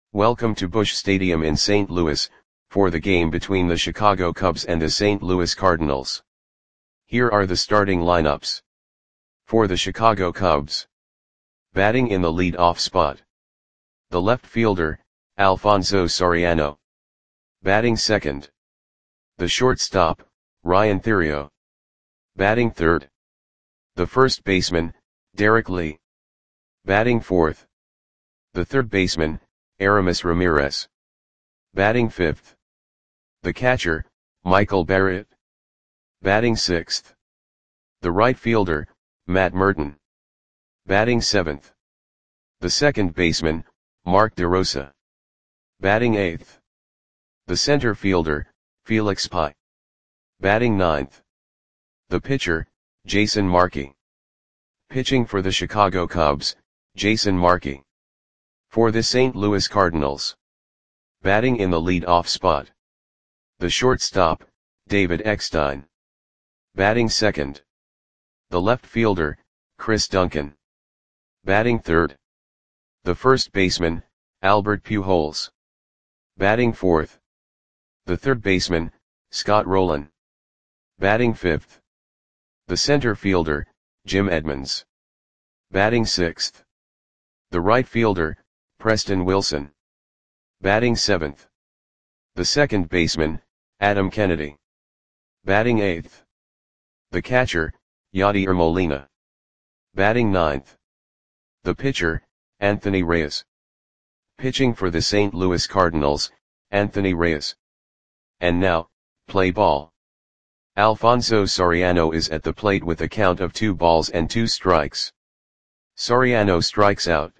Welcome to Busch Stadium in St. Louis, for the game between the Chicago Cubs and the St. Louis Cardinals. Here are the starting lineups. For the Chicago Cubs. Batting in the lead-off spot. The left fielder, Alfonso Soriano. Batting second. The shortstop, Ryan Theriot. Batting third. The first baseman, Derek Lee. Batting fourth. The third baseman, Aramis Ramirez. Batting fifth. The catcher, Michael Barrett. Batting sixth. The right fielder, Matt Merton. Batting seventh. The second baseman, Mark DeRosa. Batting eighth. The center fielder, Felix Pie. Batting ninth. The pitcher, Jason Markey. Pitching for the Chicago Cubs, Jason Markey. For the St. Louis Cardinals. Batting in the lead-off spot. The shortstop, David Eckstein. Batting second. The left fielder, Chris Duncan. Batting third. The first baseman, Albert Pujols. Batting fourth. The third baseman, Scott Rolen. Batting fifth. The center fielder, Jim Edmonds. Batting sixth. The right fielder, Preston Wilson. Batting seventh. The second baseman, Adam Kennedy. Batting eighth. The catcher, Yadier Molina. Batting ninth. The pitcher, Anthony Reyes. Pitching for the St. Louis Cardinals, Anthony Reyes. And now, play ball. Alfonso Soriano is at the plate with a count of 2 balls and 2 strikes. Soriano strikes out.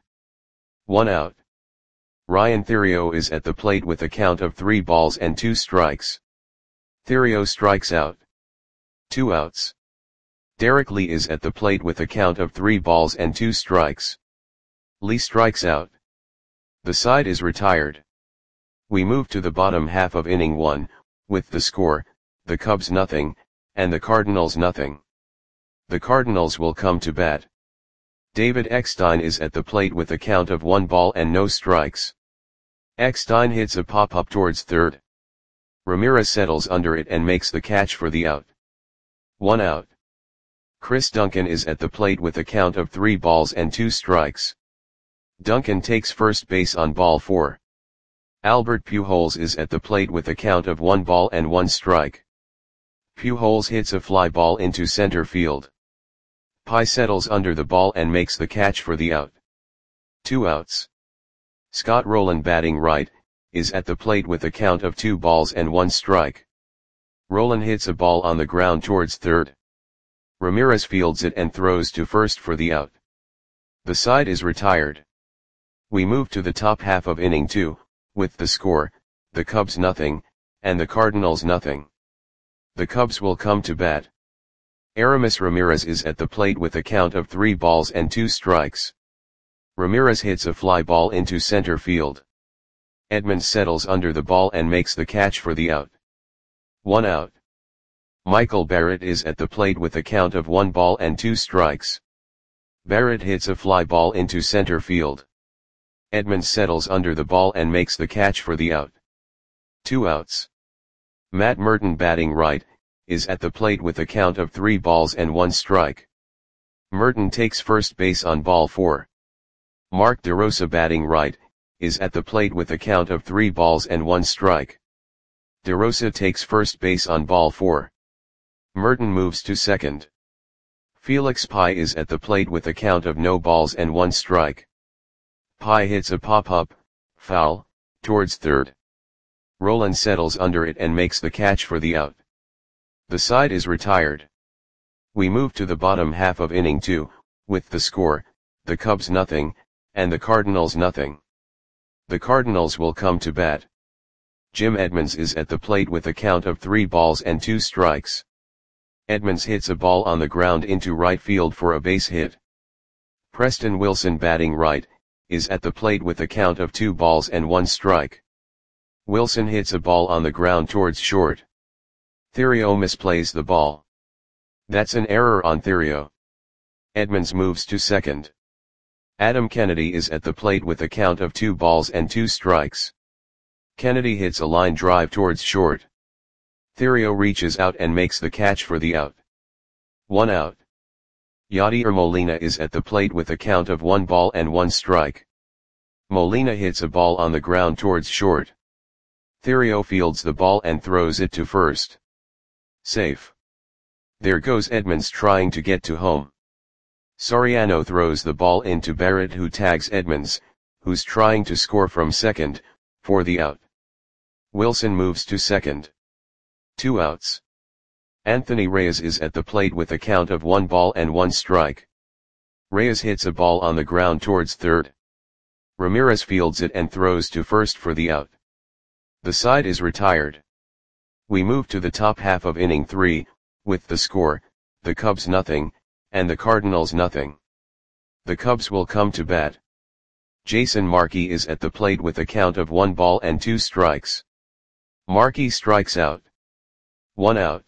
1 out. Ryan Theriot is at the plate with a count of 3 balls and 2 strikes. Theriot strikes out. 2 outs. Derek Lee is at the plate with a count of 3 balls and 2 strikes. Lee strikes out. The side is retired. We move to the bottom half of inning 1, with the score, the Cubs nothing, and the Cardinals nothing. The Cardinals will come to bat. David Eckstein is at the plate with a count of 1 ball and no strikes. Eckstein hits a pop-up towards third. Ramirez settles under it and makes the catch for the out. 1 out. Chris Duncan is at the plate with a count of 3 balls and 2 strikes. Duncan takes first base on ball 4. Albert Pujols is at the plate with a count of 1 ball and 1 strike. Pujols hits a fly ball into center field. Pie settles under the ball and makes the catch for the out. 2 outs. Scott Rolen, batting right, is at the plate with a count of 2 balls and 1 strike. Rolen hits a ball on the ground towards third. Ramirez fields it and throws to first for the out. The side is retired. We move to the top half of inning 2, with the score, the Cubs nothing, and the Cardinals nothing. The Cubs will come to bat. Aramis Ramirez is at the plate with a count of 3 balls and 2 strikes. Ramirez hits a fly ball into center field. Edmonds settles under the ball and makes the catch for the out. 1 out. Michael Barrett is at the plate with a count of 1 ball and 2 strikes. Barrett hits a fly ball into center field. Edmonds settles under the ball and makes the catch for the out. 2 outs. Matt Merton, batting right, is at the plate with a count of 3 balls and 1 strike. Merton takes first base on ball 4. Mark DeRosa, batting right, is at the plate with a count of 3 balls and 1 strike. DeRosa takes first base on ball 4. Merton moves to second. Felix Pie is at the plate with a count of no balls and 1 strike. Pie hits a pop-up, foul, towards third. Rolen settles under it and makes the catch for the out. The side is retired. We move to the bottom half of inning 2, with the score, the Cubs nothing, and the Cardinals nothing. The Cardinals will come to bat. Jim Edmonds is at the plate with a count of 3 balls and 2 strikes. Edmonds hits a ball on the ground into right field for a base hit. Preston Wilson, batting right, is at the plate with a count of 2 balls and 1 strike. Wilson hits a ball on the ground towards short. Theriot misplays the ball. That's an error on Theriot. Edmonds moves to second. Adam Kennedy is at the plate with a count of 2 balls and 2 strikes. Kennedy hits a line drive towards short. Thairo reaches out and makes the catch for the out. 1 out. Yadier Molina is at the plate with a count of 1 ball and 1 strike. Molina hits a ball on the ground towards short. Thairo fields the ball and throws it to first. Safe. There goes Edmonds trying to get to home. Soriano throws the ball into Barrett, who tags Edmonds, who's trying to score from second, for the out. Wilson moves to second. 2 outs. Anthony Reyes is at the plate with a count of 1 ball and 1 strike. Reyes hits a ball on the ground towards third. Ramirez fields it and throws to first for the out. The side is retired. We move to the top half of inning 3, with the score, the Cubs 0, and the Cardinals 0. The Cubs will come to bat. Jason Markey is at the plate with a count of 1 ball and 2 strikes. Markey strikes out. 1 out.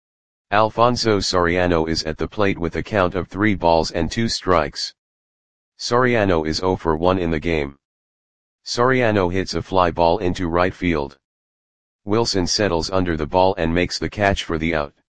Alfonso Soriano is at the plate with a count of 3 balls and 2 strikes. Soriano is 0 for 1 in the game. Soriano hits a fly ball into right field. Wilson settles under the ball and makes the catch for the out.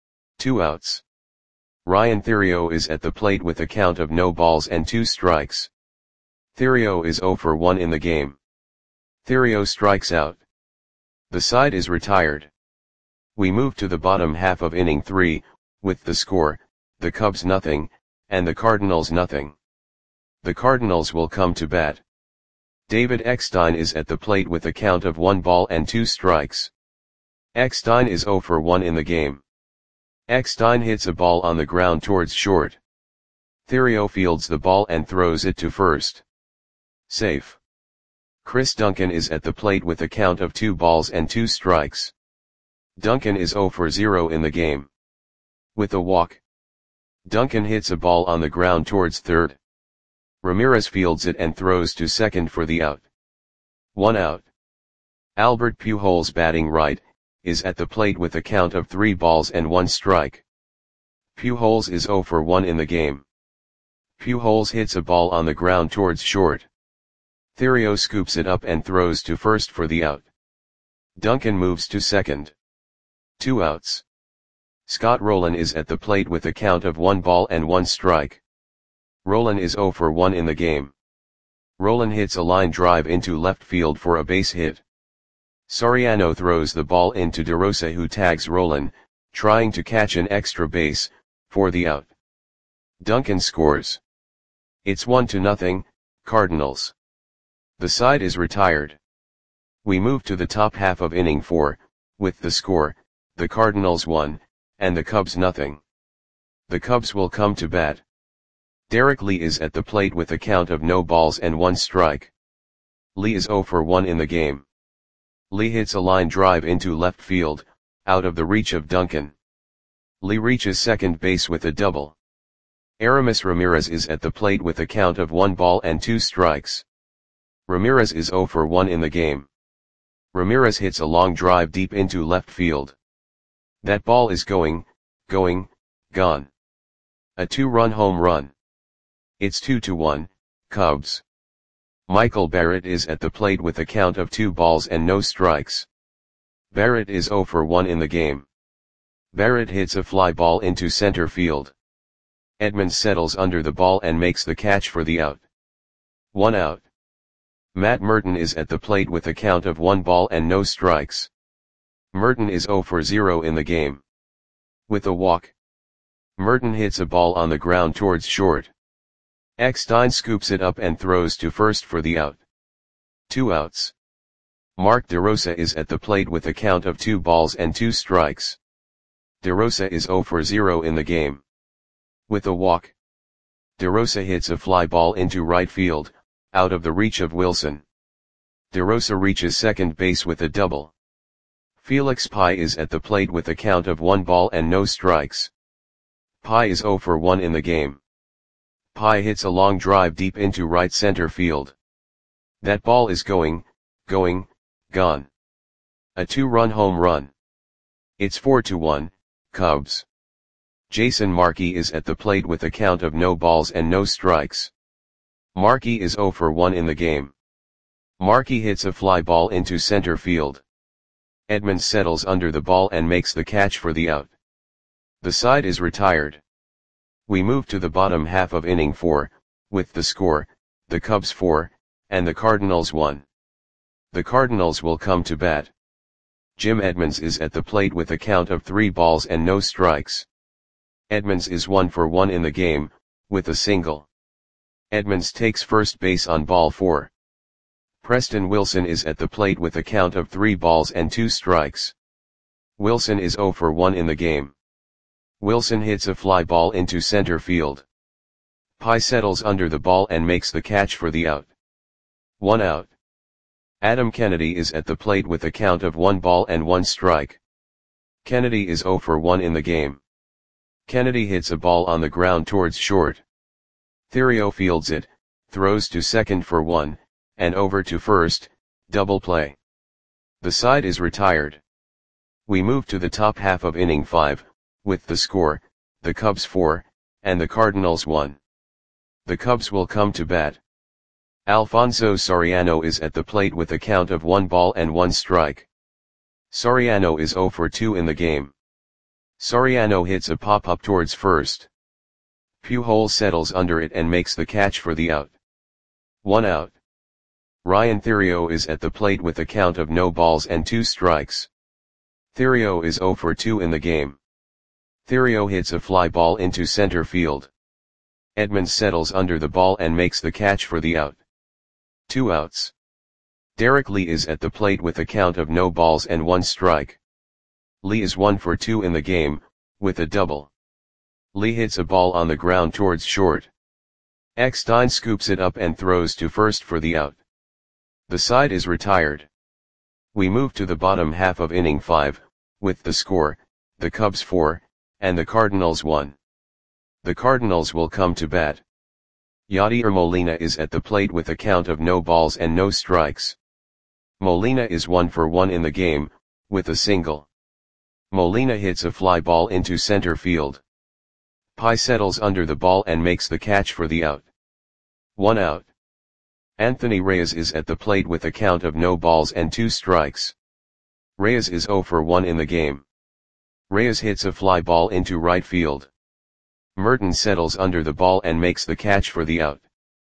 2 outs. Ryan Thairo is at the plate with a count of no balls and 2 strikes. Thairo is 0 for 1 in the game. Thairo strikes out. The side is retired. We move to the bottom half of inning 3, with the score, the Cubs 0, and the Cardinals 0. The Cardinals will come to bat. David Eckstein is at the plate with a count of 1 ball and 2 strikes. Eckstein is 0 for 1 in the game. Eckstein hits a ball on the ground towards short. Thairo fields the ball and throws it to first. Safe. Chris Duncan is at the plate with a count of 2 balls and 2 strikes. Duncan is 0 for 0 in the game. With a walk. Duncan hits a ball on the ground towards third. Ramirez fields it and throws to second for the out. 1 out. Albert Pujols, batting right, is at the plate with a count of 3 balls and 1 strike. Pujols is 0 for 1 in the game. Pujols hits a ball on the ground towards short. Thairo scoops it up and throws to first for the out. Duncan moves to second. 2 outs. Scott Rolen is at the plate with a count of 1 ball and 1 strike. Rolen is 0 for 1 in the game. Rolen hits a line drive into left field for a base hit. Soriano throws the ball into DeRosa, who tags Rolen, trying to catch an extra base, for the out. Duncan scores. It's 1-0, Cardinals. The side is retired. We move to the top half of inning 4, with the score, the Cardinals 1, and the Cubs 0. The Cubs will come to bat. Derek Lee is at the plate with a count of no balls and 1 strike. Lee is 0 for 1 in the game. Lee hits a line drive into left field, out of the reach of Duncan. Lee reaches second base with a double. Aramis Ramirez is at the plate with a count of 1 ball and 2 strikes. Ramirez is 0 for 1 in the game. Ramirez hits a long drive deep into left field. That ball is gone. A 2-run home run. It's 2-1, Cubs. Michael Barrett is at the plate with a count of 2 balls and no strikes. Barrett is 0 for 1 in the game. Barrett hits a fly ball into center field. Edmonds settles under the ball and makes the catch for the out. 1 out. Matt Merton is at the plate with a count of 1 ball and no strikes. Merton is 0 for 0 in the game. With a walk. Merton hits a ball on the ground towards short. Eckstein scoops it up and throws to first for the out. 2 outs. Mark DeRosa is at the plate with a count of 2 balls and 2 strikes. DeRosa is 0 for 0 in the game. With a walk. DeRosa hits a fly ball into right field, out of the reach of Wilson. DeRosa reaches second base with a double. Felix Pie is at the plate with a count of 1 ball and no strikes. Pie is 0 for 1 in the game. Pie hits a long drive deep into right center field. That ball is gone. A 2-run home run. It's 4-1, Cubs. Jason Markey is at the plate with a count of no balls and no strikes. Markey is 0 for 1 in the game. Markey hits a fly ball into center field. Edmonds settles under the ball and makes the catch for the out. The side is retired. We move to the bottom half of inning 4, with the score, the Cubs 4, and the Cardinals 1. The Cardinals will come to bat. Jim Edmonds is at the plate with a count of 3 balls and no strikes. Edmonds is 1 for 1 in the game, with a single. Edmonds takes first base on ball 4. Preston Wilson is at the plate with a count of 3 balls and 2 strikes. Wilson is 0 for 1 in the game. Wilson hits a fly ball into center field. Pye settles under the ball and makes the catch for the out. 1 out. Adam Kennedy is at the plate with a count of 1 ball and 1 strike. Kennedy is 0 for 1 in the game. Kennedy hits a ball on the ground towards short. Theriot fields it, throws to second for 1, and over to first, double play. The side is retired. We move to the top half of inning 5, with the score, the Cubs 4, and the Cardinals 1. The Cubs will come to bat. Alfonso Soriano is at the plate with a count of 1 ball and 1 strike. Soriano is 0 for 2 in the game. Soriano hits a pop-up towards first. Pujols settles under it and makes the catch for the out. 1 out. Ryan Theriot is at the plate with a count of no balls and 2 strikes. Theriot is 0 for 2 in the game. Theriot hits a fly ball into center field. Edmonds settles under the ball and makes the catch for the out. 2 outs. Derek Lee is at the plate with a count of no balls and 1 strike. Lee is 1 for 2 in the game, with a double. Lee hits a ball on the ground towards short. Eckstein scoops it up and throws to first for the out. The side is retired. We move to the bottom half of inning 5, with the score, the Cubs 4, and the Cardinals 1. The Cardinals will come to bat. Yadier Molina is at the plate with a count of no balls and no strikes. Molina is 1 for 1 in the game, with a single. Molina hits a fly ball into center field. Pye settles under the ball and makes the catch for the out. 1 out. Anthony Reyes is at the plate with a count of no balls and 2 strikes. Reyes is 0 for 1 in the game. Reyes hits a fly ball into right field. Merton settles under the ball and makes the catch for the out.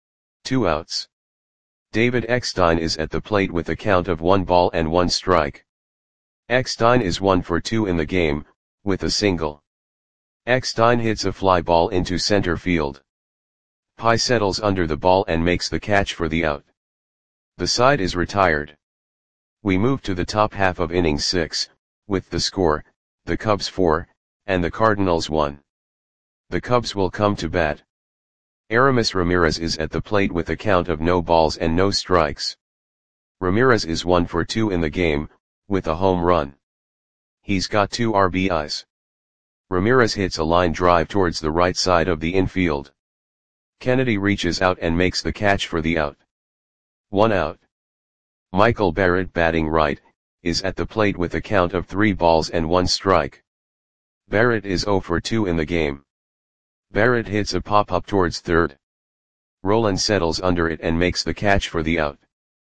2 outs. David Eckstein is at the plate with a count of 1 ball and 1 strike. Eckstein is 1 for 2 in the game, with a single. Eckstein hits a fly ball into center field. Pye settles under the ball and makes the catch for the out. The side is retired. We move to the top half of inning 6, with the score, the Cubs 4, and the Cardinals 1. The Cubs will come to bat. Aramis Ramirez is at the plate with a count of no balls and no strikes. Ramirez is 1 for 2 in the game, with a home run. He's got 2 RBIs. Ramirez hits a line drive towards the right side of the infield. Kennedy reaches out and makes the catch for the out. 1 out. Michael Barrett, batting right, is at the plate with a count of 3 balls and 1 strike. Barrett is 0 for 2 in the game. Barrett hits a pop-up towards third. Roland settles under it and makes the catch for the out.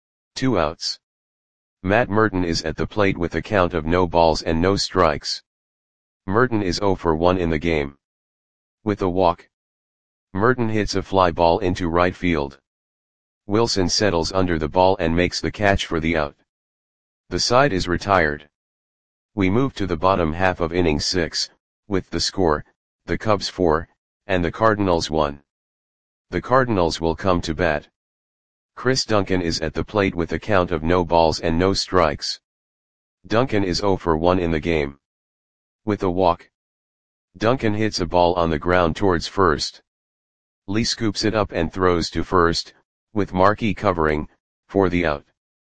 2 outs. Matt Merton is at the plate with a count of no balls and no strikes. Merton is 0 for 1 in the game. With a walk. Merton hits a fly ball into right field. Wilson settles under the ball and makes the catch for the out. The side is retired. We move to the bottom half of inning 6, with the score, the Cubs 4, and the Cardinals 1. The Cardinals will come to bat. Chris Duncan is at the plate with a count of no balls and no strikes. Duncan is 0 for 1 in the game. With a walk. Duncan hits a ball on the ground towards first. Lee scoops it up and throws to first, with Markey covering, for the out.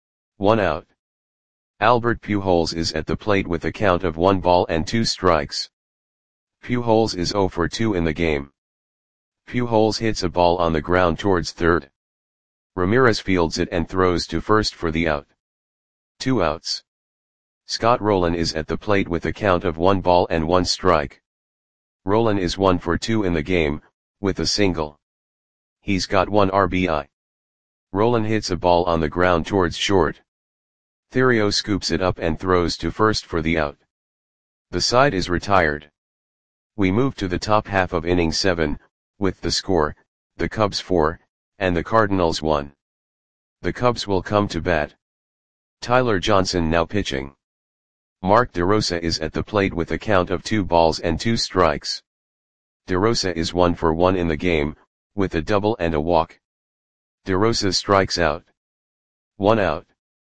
1 out. Albert Pujols is at the plate with a count of 1 ball and 2 strikes. Pujols is 0 for 2 in the game. Pujols hits a ball on the ground towards third. Ramirez fields it and throws to first for the out. 2 outs. Scott Rolen is at the plate with a count of 1 ball and 1 strike. Rolen is 1 for 2 in the game, with a single. He's got 1 RBI. Roland hits a ball on the ground towards short. Thairo scoops it up and throws to first for the out. The side is retired. We move to the top half of inning 7, with the score, the Cubs 4, and the Cardinals 1. The Cubs will come to bat. Tyler Johnson now pitching. Mark DeRosa is at the plate with a count of 2 balls and 2 strikes. DeRosa is 1 for 1 in the game, with a double and a walk. DeRosa strikes out. 1 out.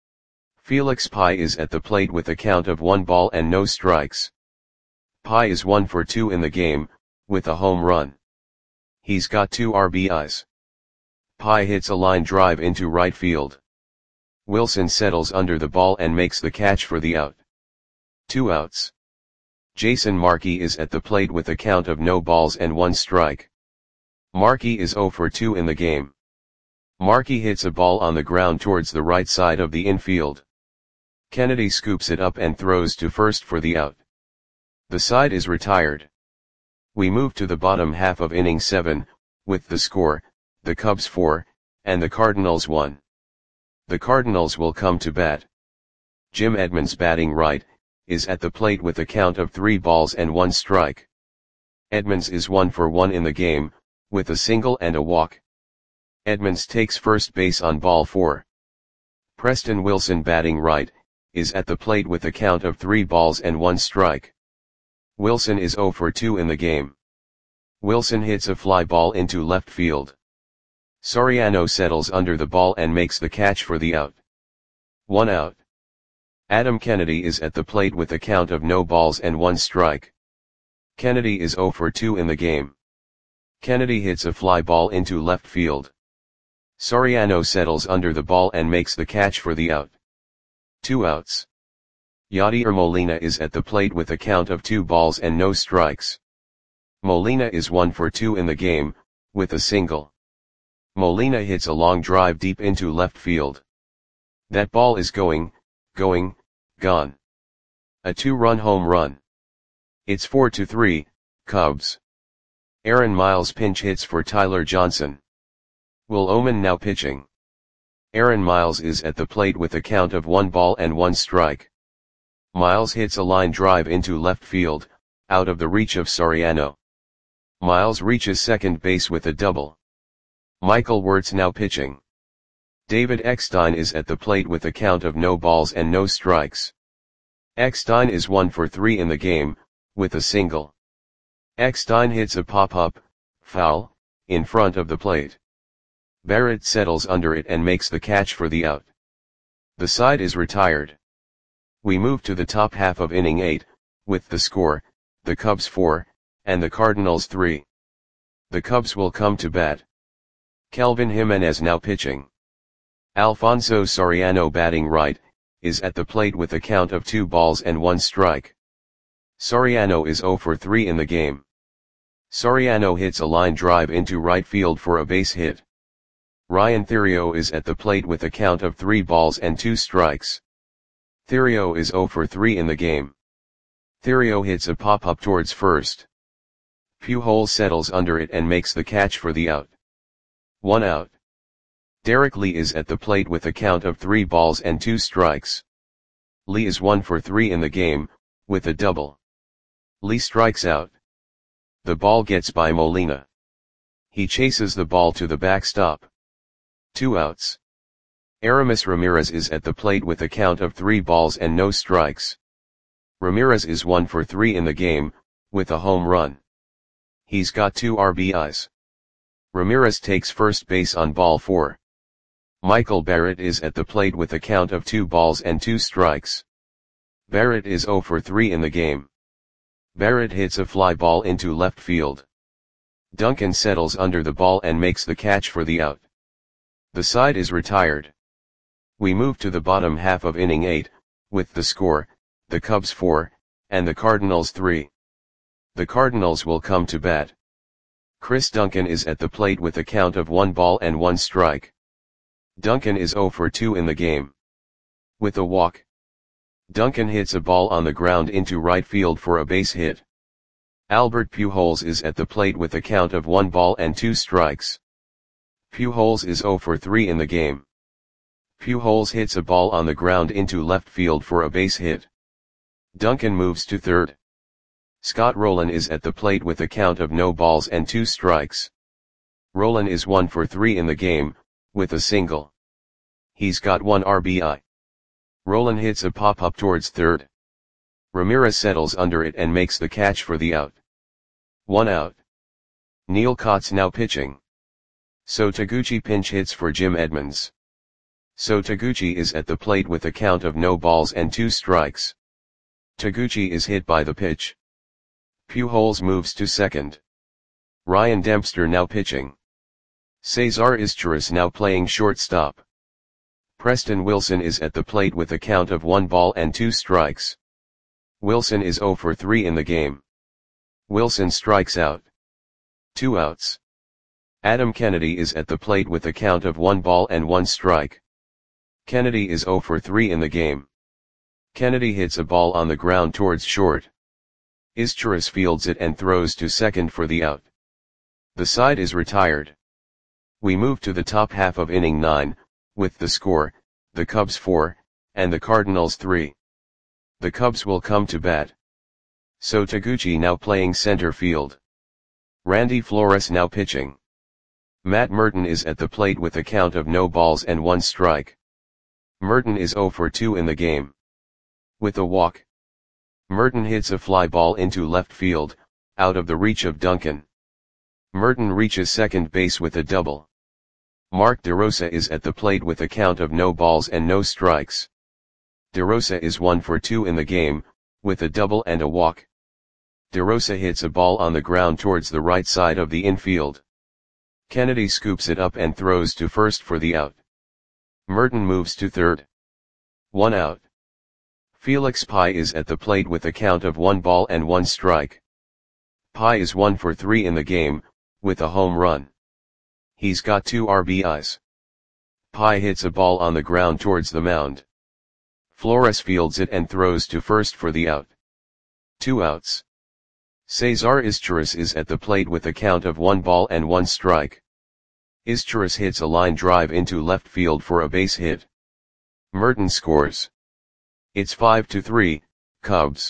Felix Pie is at the plate with a count of 1 ball and no strikes. Pie is 1 for 2 in the game, with a home run. He's got 2 RBIs. Pie hits a line drive into right field. Wilson settles under the ball and makes the catch for the out. 2 outs. Jason Markey is at the plate with a count of no balls and 1 strike. Markey is 0 for 2 in the game. Markey hits a ball on the ground towards the right side of the infield. Kennedy scoops it up and throws to first for the out. The side is retired. We move to the bottom half of inning 7, with the score, the Cubs 4, and the Cardinals 1. The Cardinals will come to bat. Jim Edmonds, batting right, is at the plate with a count of 3 balls and 1 strike. Edmonds is 1 for 1 in the game, with a single and a walk. Edmonds takes first base on ball 4. Preston Wilson, batting right, is at the plate with a count of 3 balls and 1 strike. Wilson is 0 for 2 in the game. Wilson hits a fly ball into left field. Soriano settles under the ball and makes the catch for the out. 1 out. Adam Kennedy is at the plate with a count of no balls and 1 strike. Kennedy is 0 for 2 in the game. Kennedy hits a fly ball into left field. Soriano settles under the ball and makes the catch for the out. 2 outs. Yadier Molina is at the plate with a count of 2 balls and no strikes. Molina is 1 for 2 in the game, with a single. Molina hits a long drive deep into left field. That ball is gone. A 2-run home run. It's 4-3, Cubs. Aaron Miles pinch hits for Tyler Johnson. Will Oman now pitching. Aaron Miles is at the plate with a count of 1 ball and 1 strike. Miles hits a line drive into left field, out of the reach of Soriano. Miles reaches second base with a double. Michael Wirtz now pitching. David Eckstein is at the plate with a count of no balls and no strikes. Eckstein is 1 for 3 in the game, with a single. Eckstein hits a pop-up, foul, in front of the plate. Barrett settles under it and makes the catch for the out. The side is retired. We move to the top half of inning 8, with the score, the Cubs 4, and the Cardinals 3. The Cubs will come to bat. Kelvin Jimenez now pitching. Alfonso Soriano, batting right, is at the plate with a count of 2 balls and 1 strike. Soriano is 0 for 3 in the game. Soriano hits a line drive into right field for a base hit. Ryan Theriot is at the plate with a count of 3 balls and 2 strikes. Theriot is 0 for 3 in the game. Theriot hits a pop-up towards first. Pujols settles under it and makes the catch for the out. 1 out. Derek Lee is at the plate with a count of 3 balls and 2 strikes. Lee is 1 for 3 in the game, with a double. Lee strikes out. The ball gets by Molina. He chases the ball to the backstop. 2 outs. Aramis Ramirez is at the plate with a count of 3 balls and no strikes. Ramirez is 1 for 3 in the game, with a home run. He's got 2 RBIs. Ramirez takes first base on ball 4. Michael Barrett is at the plate with a count of 2 balls and 2 strikes. Barrett is 0 for 3 in the game. Barrett hits a fly ball into left field. Duncan settles under the ball and makes the catch for the out. The side is retired. We move to the bottom half of inning 8, with the score, the Cubs 4, and the Cardinals 3. The Cardinals will come to bat. Chris Duncan is at the plate with a count of 1 ball and 1 strike. Duncan is 0 for 2 in the game. With a walk. Duncan hits a ball on the ground into right field for a base hit. Albert Pujols is at the plate with a count of 1 ball and 2 strikes. Pujols is 0 for 3 in the game. Pujols hits a ball on the ground into left field for a base hit. Duncan moves to third. Scott Rolen is at the plate with a count of no balls and 2 strikes. Rolen is 1 for 3 in the game, with a single. He's got 1 RBI. Rolen hits a pop-up towards third. Ramirez settles under it and makes the catch for the out. 1 out. Neil Cott's now pitching. So Taguchi pinch hits for Jim Edmonds. So Taguchi is at the plate with a count of no balls and 2 strikes. Taguchi is hit by the pitch. Pujols moves to second. Ryan Dempster now pitching. Cesar Izturis now playing shortstop. Preston Wilson is at the plate with a count of 1 ball and 2 strikes. Wilson is 0 for 3 in the game. Wilson strikes out. 2 outs. Adam Kennedy is at the plate with a count of 1 ball and 1 strike. Kennedy is 0 for 3 in the game. Kennedy hits a ball on the ground towards short. Izturis fields it and throws to second for the out. The side is retired. We move to the top half of inning 9, with the score, the Cubs 4, and the Cardinals 3. The Cubs will come to bat. So Taguchi now playing center field. Randy Flores now pitching. Matt Merton is at the plate with a count of no balls and 1 strike. Merton is 0 for 2 in the game. With a walk. Merton hits a fly ball into left field, out of the reach of Duncan. Merton reaches second base with a double. Mark DeRosa is at the plate with a count of no balls and no strikes. DeRosa is 1 for 2 in the game, with a double and a walk. DeRosa hits a ball on the ground towards the right side of the infield. Kennedy scoops it up and throws to first for the out. Merton moves to third. 1 out. Felix Pie is at the plate with a count of 1 ball and 1 strike. Pie is 1 for 3 in the game, with a home run. He's got 2 RBIs. Pie hits a ball on the ground towards the mound. Flores fields it and throws to first for the out. 2 outs. Cesar Izturis is at the plate with a count of 1 ball and 1 strike. Izturis hits a line drive into left field for a base hit. Merton scores. It's 5-3, Cubs.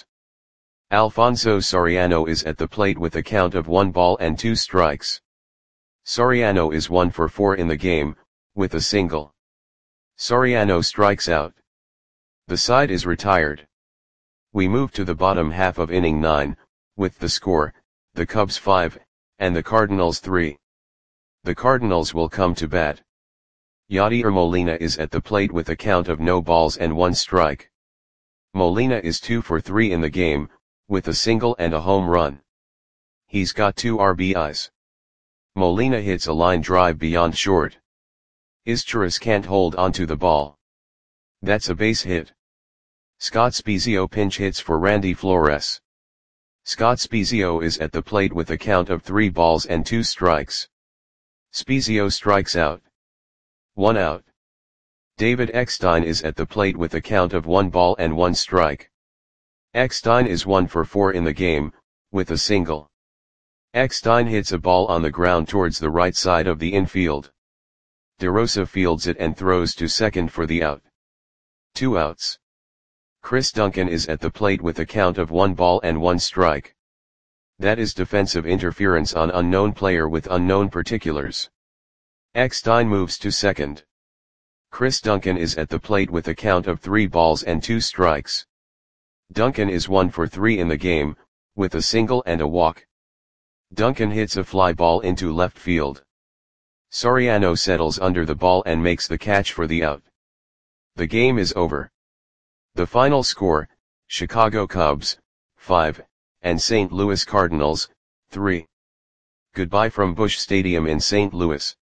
Alfonso Soriano is at the plate with a count of 1 ball and 2 strikes. Soriano is 1 for 4 in the game, with a single. Soriano strikes out. The side is retired. We move to the bottom half of inning 9, with the score, the Cubs 5, and the Cardinals 3. The Cardinals will come to bat. Yadier Molina is at the plate with a count of no balls and 1 strike. Molina is 2 for 3 in the game, with a single and a home run. He's got 2 RBIs. Molina hits a line drive beyond short. Izturis can't hold onto the ball. That's a base hit. Scott Spiezio pinch hits for Randy Flores. Scott Spiezio is at the plate with a count of 3 balls and 2 strikes. Spiezio strikes out. 1 out. David Eckstein is at the plate with a count of 1 ball and 1 strike. Eckstein is 1 for 4 in the game, with a single. Eckstein hits a ball on the ground towards the right side of the infield. DeRosa fields it and throws to second for the out. 2 outs. Chris Duncan is at the plate with a count of 1 ball and 1 strike. That is defensive interference on unknown player with unknown particulars. Eckstein moves to second. Chris Duncan is at the plate with a count of 3 balls and 2 strikes. Duncan is 1 for 3 in the game, with a single and a walk. Duncan hits a fly ball into left field. Soriano settles under the ball and makes the catch for the out. The game is over. The final score, Chicago Cubs, 5, and St. Louis Cardinals, 3. Goodbye from Busch Stadium in St. Louis.